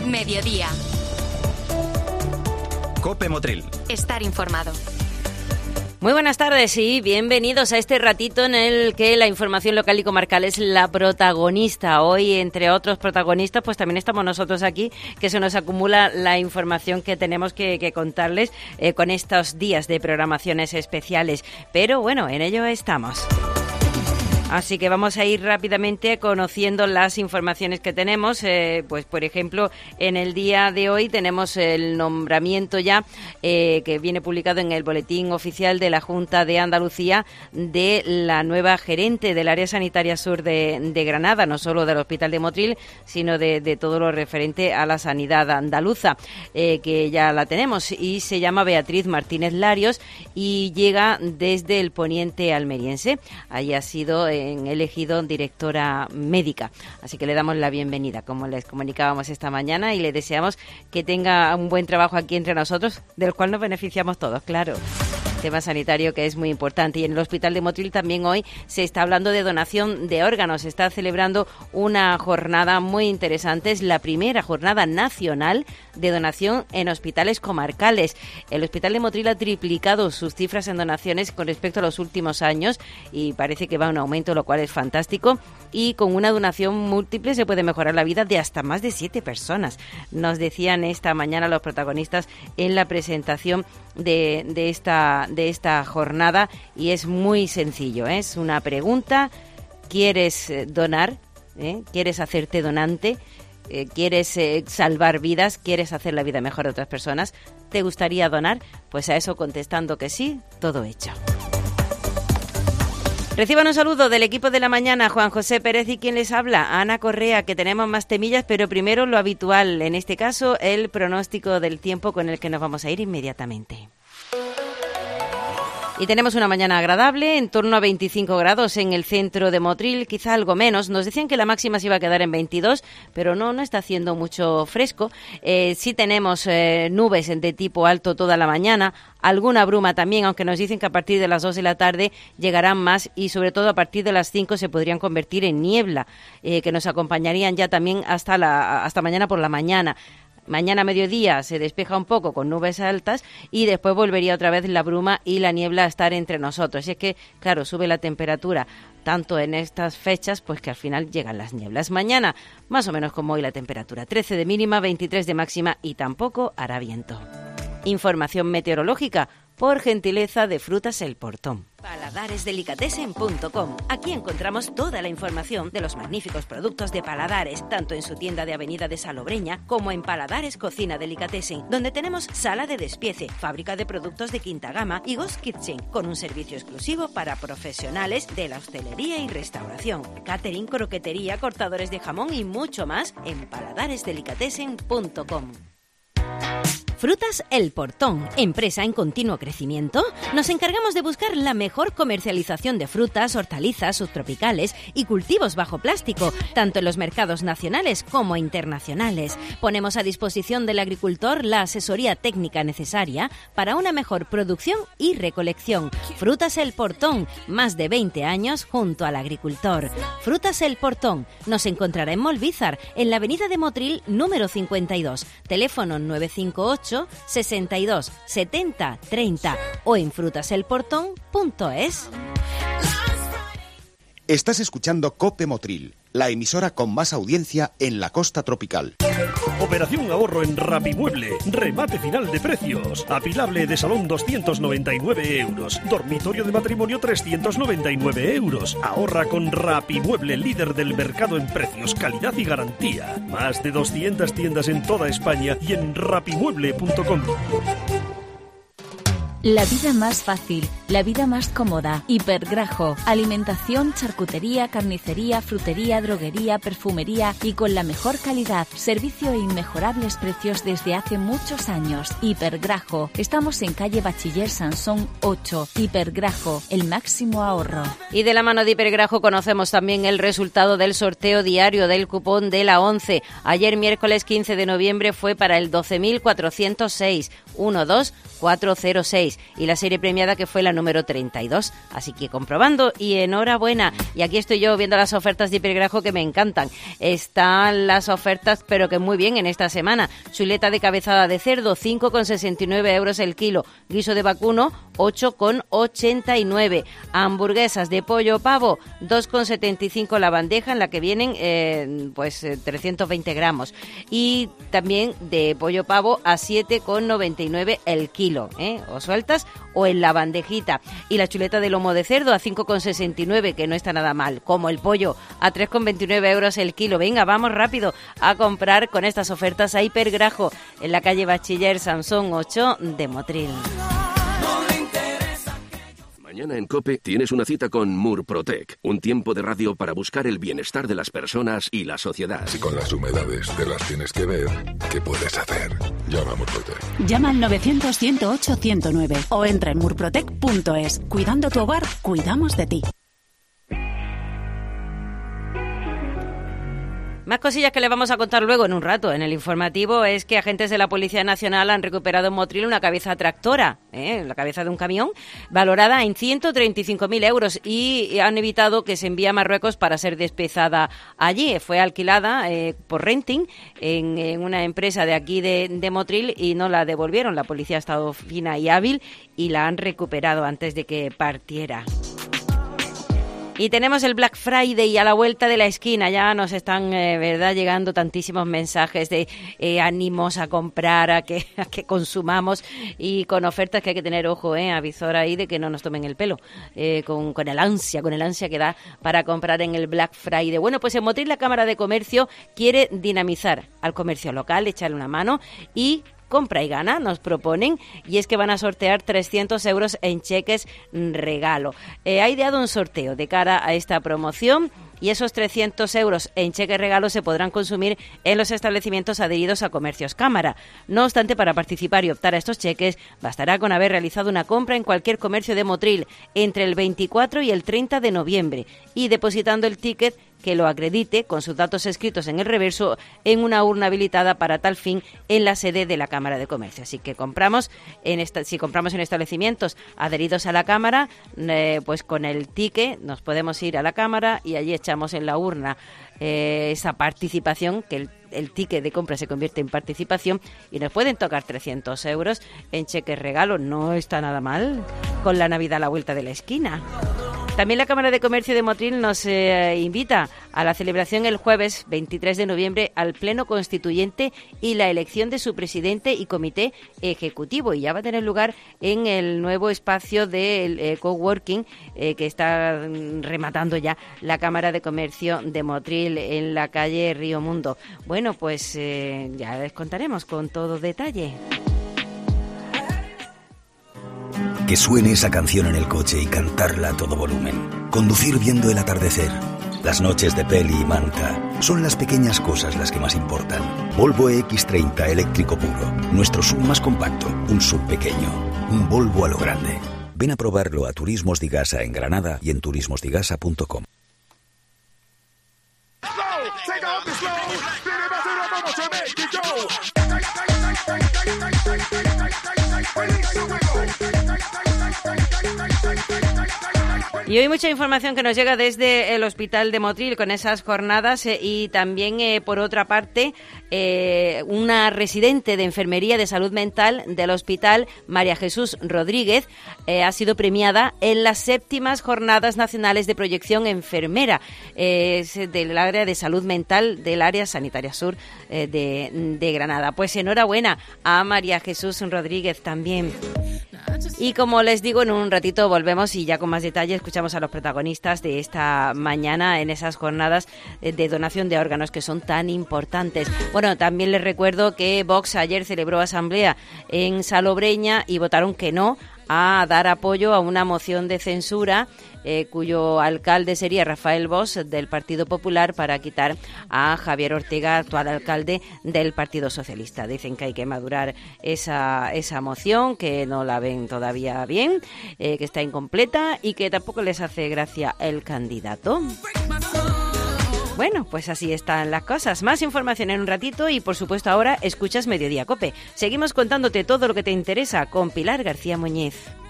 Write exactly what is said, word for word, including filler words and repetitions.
Mediodía. COPE Motril. Estar informado. Muy buenas tardes y bienvenidos a este ratito en el que la información local y comarcal es la protagonista. Hoy, entre otros protagonistas, pues también estamos nosotros aquí, que se nos acumula la información que tenemos que, que contarles eh, con estos días de programaciones especiales. Pero bueno, en ello estamos. Así que vamos a ir rápidamente conociendo las informaciones que tenemos. Eh, pues, por ejemplo, en el día de hoy tenemos el nombramiento ya eh, que viene publicado en el Boletín Oficial de la Junta de Andalucía de la nueva gerente del Área Sanitaria Sur de, de Granada, no solo del Hospital de Motril, sino de, de todo lo referente a la sanidad andaluza, eh, que ya la tenemos, y se llama Beatriz Martínez Larios y llega desde el poniente almeriense. Allí ha sido Eh, elegido directora médica, así que le damos la bienvenida, como les comunicábamos esta mañana, y le deseamos que tenga un buen trabajo aquí entre nosotros, del cual nos beneficiamos todos, claro. Tema sanitario que es muy importante. Y en el Hospital de Motril también hoy se está hablando de donación de órganos. Se está celebrando una jornada muy interesante. Es la primera jornada nacional de donación en hospitales comarcales. El Hospital de Motril ha triplicado sus cifras en donaciones con respecto a los últimos años y parece que va a un aumento, lo cual es fantástico. Y con una donación múltiple se puede mejorar la vida de hasta más de siete personas. Nos decían esta mañana los protagonistas en la presentación de, de esta de esta jornada, y es muy sencillo, ¿eh? Es una pregunta: ¿quieres donar? ¿Eh? ¿Quieres hacerte donante? Eh, ¿Quieres eh, salvar vidas? ¿Quieres hacer la vida mejor de otras personas? ¿Te gustaría donar? Pues a eso contestando que sí, todo hecho. Reciban un saludo del equipo de la mañana, Juan José Pérez y quien les habla, Ana Correa, que tenemos más temillas, pero primero lo habitual, en este caso el pronóstico del tiempo con el que nos vamos a ir inmediatamente. Y tenemos una mañana agradable, en torno a veinticinco grados en el centro de Motril, quizá algo menos. Nos decían que la máxima se iba a quedar en veintidós, pero no, no está haciendo mucho fresco. Eh, sí tenemos eh, nubes de tipo alto toda la mañana, alguna bruma también, aunque nos dicen que a partir de las dos de la tarde llegarán más y sobre todo a partir de las cinco se podrían convertir en niebla, eh, que nos acompañarían ya también hasta, la, hasta mañana por la mañana. Mañana a mediodía se despeja un poco con nubes altas y después volvería otra vez la bruma y la niebla a estar entre nosotros. Y es que, claro, sube la temperatura tanto en estas fechas, pues que al final llegan las nieblas. Mañana, más o menos como hoy la temperatura, trece de mínima, veintitrés de máxima y tampoco hará viento. Información meteorológica por gentileza de Frutas El Portón. paladares delicatessen punto com. Aquí encontramos toda la información de los magníficos productos de Paladares, tanto en su tienda de Avenida de Salobreña como en Paladares Cocina Delicatessen, donde tenemos sala de despiece, fábrica de productos de quinta gama y Ghost Kitchen, con un servicio exclusivo para profesionales de la hostelería y restauración, catering, croquetería, cortadores de jamón y mucho más en paladares delicatessen punto com. Frutas El Portón, empresa en continuo crecimiento. Nos encargamos de buscar la mejor comercialización de frutas, hortalizas, subtropicales y cultivos bajo plástico, tanto en los mercados nacionales como internacionales. Ponemos a disposición del agricultor la asesoría técnica necesaria para una mejor producción y recolección. Frutas El Portón, más de veinte años junto al agricultor. Frutas El Portón, nos encontrará en Molvízar, en la avenida de Motril número cincuenta y dos, teléfono nueve cinco ocho, sesenta y dos, setenta, treinta o en frutas el portón punto es. Estás escuchando COPE Motril, la emisora con más audiencia en la costa tropical. Operación ahorro en Rapimueble. Remate final de precios. Apilable de salón doscientos noventa y nueve euros. Dormitorio de matrimonio trescientos noventa y nueve euros. Ahorra con Rapimueble, líder del mercado en precios, calidad y garantía. Más de doscientas tiendas en toda España y en rapimueble punto com. La vida más fácil, la vida más cómoda. Hipergrajo. Alimentación, charcutería, carnicería, frutería, droguería, perfumería y con la mejor calidad. Servicio e inmejorables precios desde hace muchos años. Hipergrajo. Estamos en calle Bachiller Sansón ocho. Hipergrajo. El máximo ahorro. Y de la mano de Hipergrajo conocemos también el resultado del sorteo diario del cupón de la ONCE. Ayer, miércoles quince de noviembre, fue para el doce mil cuatrocientos seis. uno dos cuatro cero seis. seis y la serie premiada que fue la número treinta y dos. Así que comprobando y enhorabuena. Y aquí estoy yo viendo las ofertas de Hipergrajo que me encantan. Están las ofertas, pero que muy bien en esta semana. Chuleta de cabezada de cerdo, cinco con sesenta y nueve euros el kilo. Guiso de vacuno, ocho con ochenta y nueve. Hamburguesas de pollo pavo, dos con setenta y cinco la bandeja, en la que vienen eh, pues eh, trescientos veinte gramos. Y también de pollo pavo a siete con noventa y nueve el kilo, ¿eh? O sueltas o en la bandejita. Y la chuleta de lomo de cerdo a cinco con sesenta y nueve, que no está nada mal, como el pollo a tres con veintinueve euros el kilo. Venga, vamos rápido a comprar con estas ofertas a Hipergrajo, en la calle Bachiller Sansón ocho de Motril. Mañana en COPE tienes una cita con Murprotec, un tiempo de radio para buscar el bienestar de las personas y la sociedad. Si con las humedades te las tienes que ver, ¿qué puedes hacer? Llama a Murprotec. Llama al novecientos, ciento ocho, ciento nueve o entra en murprotec punto es. Cuidando tu hogar, cuidamos de ti. Más cosillas que les vamos a contar luego en un rato en el informativo es que agentes de la Policía Nacional han recuperado en Motril una cabeza tractora, ¿eh? la cabeza de un camión, valorada en ciento treinta y cinco mil euros y han evitado que se envíe a Marruecos para ser despezada allí. Fue alquilada eh, por renting en, en una empresa de aquí de, de Motril y no la devolvieron. La policía ha estado fina y hábil y la han recuperado antes de que partiera. Y tenemos el Black Friday a la vuelta de la esquina. Ya nos están, eh, verdad, llegando tantísimos mensajes de eh, ánimos a comprar, a que, a que consumamos y con ofertas que hay que tener ojo, eh, avisor ahí de que no nos tomen el pelo, eh, con, con el ansia, con el ansia que da para comprar en el Black Friday. Bueno, pues en Motril la Cámara de Comercio quiere dinamizar al comercio local, echarle una mano y compra y gana, nos proponen, y es que van a sortear trescientos euros en cheques regalo. Eh, ha ideado un sorteo de cara a esta promoción y esos trescientos euros en cheques regalo se podrán consumir en los establecimientos adheridos a Comercios Cámara. No obstante, para participar y optar a estos cheques, bastará con haber realizado una compra en cualquier comercio de Motril entre el veinticuatro y el treinta de noviembre y depositando el ticket que lo acredite con sus datos escritos en el reverso en una urna habilitada para tal fin en la sede de la Cámara de Comercio. Así que compramos en esta, si compramos en establecimientos adheridos a la Cámara, eh, pues con el ticket nos podemos ir a la Cámara y allí echamos en la urna eh, esa participación, que el, el ticket de compra se convierte en participación y nos pueden tocar trescientos euros en cheques regalo. No está nada mal con la Navidad a la vuelta de la esquina. También la Cámara de Comercio de Motril nos eh, invita a la celebración el jueves veintitrés de noviembre al Pleno Constituyente y la elección de su presidente y comité ejecutivo. Y ya va a tener lugar en el nuevo espacio del eh, coworking eh, que está rematando ya la Cámara de Comercio de Motril en la calle Río Mundo. Bueno, pues eh, ya les contaremos con todo detalle. Que suene esa canción en el coche y cantarla a todo volumen. Conducir viendo el atardecer. Las noches de peli y manta. Son las pequeñas cosas las que más importan. Volvo E X treinta eléctrico puro. Nuestro sub más compacto. Un sub pequeño. Un Volvo a lo grande. Ven a probarlo a Turismos Digasa en Granada y en turismos digasa punto com. Y hoy mucha información que nos llega desde el Hospital de Motril con esas jornadas eh, y también, eh, por otra parte, eh, una residente de Enfermería de Salud Mental del Hospital, María Jesús Rodríguez, eh, ha sido premiada en las séptimas Jornadas Nacionales de Proyección Enfermera. Eh, es del área de salud mental del área sanitaria sur eh, de, de Granada. Pues enhorabuena a María Jesús Rodríguez también. Y como les digo, en un ratito volvemos y ya con más detalle escuchamos a los protagonistas de esta mañana en esas jornadas de donación de órganos que son tan importantes. Bueno, también les recuerdo que Vox ayer celebró asamblea en Salobreña y votaron que no a dar apoyo a una moción de censura eh, cuyo alcalde sería Rafael Bosch del Partido Popular para quitar a Javier Ortega, actual alcalde del Partido Socialista. Dicen que hay que madurar esa, esa moción, que no la ven todavía bien, eh, que está incompleta y que tampoco les hace gracia el candidato. Bueno, pues así están las cosas. Más información en un ratito y, por supuesto, ahora escuchas Mediodía Cope. Seguimos contándote todo lo que te interesa con Pilar García Muñiz.